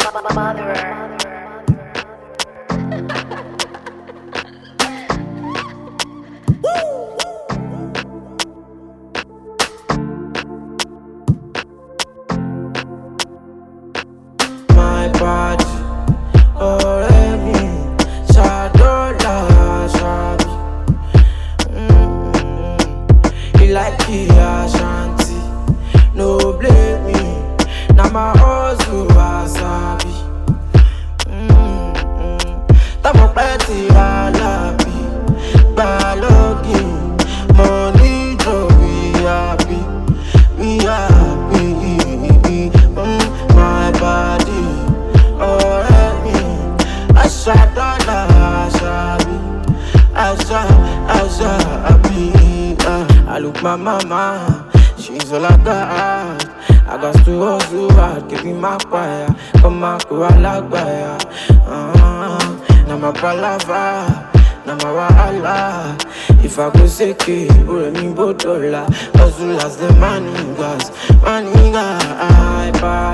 My body, already, Shadola, Shabi. He like it, Ashanti. No blame me, now my hustle, Wasabi. Tamo peti alabi, balogi, money jo we happy, we happy. My body, already, Ashadona, Ashabi, Ashabi. I look my mama, she's all I got. I got to hustle hard, give me my fire, come on, go I like fire. Now my palava, now my wahala. If I go sick, me botola. Hustle as the money gas, I buy.